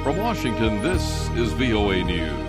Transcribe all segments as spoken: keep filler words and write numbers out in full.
From Washington, this is V O A News.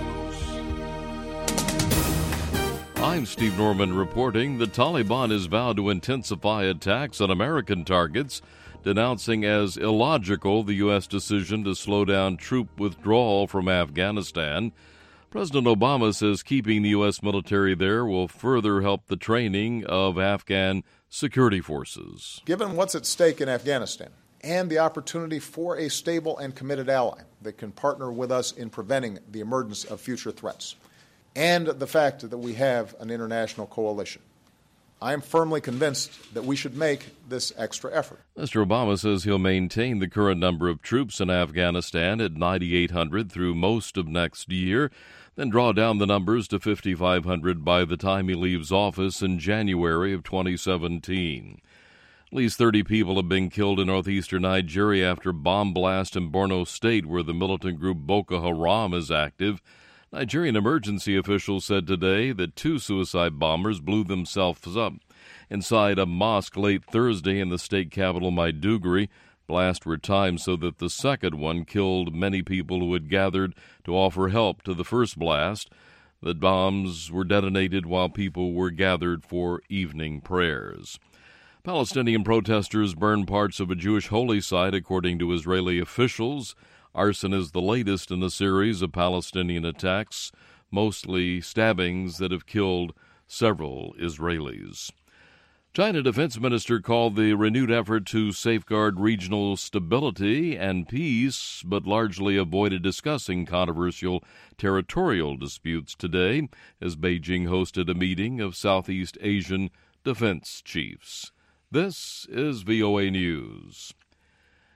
I'm Steve Norman reporting the Taliban has vowed to intensify attacks on American targets, denouncing as illogical the U S decision to slow down troop withdrawal from Afghanistan. President Obama says keeping the U S military there will further help the training of Afghan security forces. Given what's at stake in Afghanistan and the opportunity for a stable and committed ally that can partner with us in preventing the emergence of future threats, and the fact that we have an international coalition, I am firmly convinced that we should make this extra effort. Mister Obama says he'll maintain the current number of troops in Afghanistan at nine thousand eight hundred through most of next year, then draw down the numbers to five thousand five hundred by the time he leaves office in January of twenty seventeen. At least thirty people have been killed in northeastern Nigeria after a bomb blast in Borno State, where the militant group Boko Haram is active. Nigerian emergency officials said today that two suicide bombers blew themselves up inside a mosque late Thursday in the state capital Maiduguri. Blasts were timed so that the second one killed many people who had gathered to offer help to the first blast. The bombs were detonated while people were gathered for evening prayers. Palestinian protesters burned parts of a Jewish holy site, according to Israeli officials. Arson is the latest in a series of Palestinian attacks, mostly stabbings that have killed several Israelis. China Defense Minister called the renewed effort to safeguard regional stability and peace, but largely avoided discussing controversial territorial disputes today as Beijing hosted a meeting of Southeast Asian defense chiefs. This is V O A News.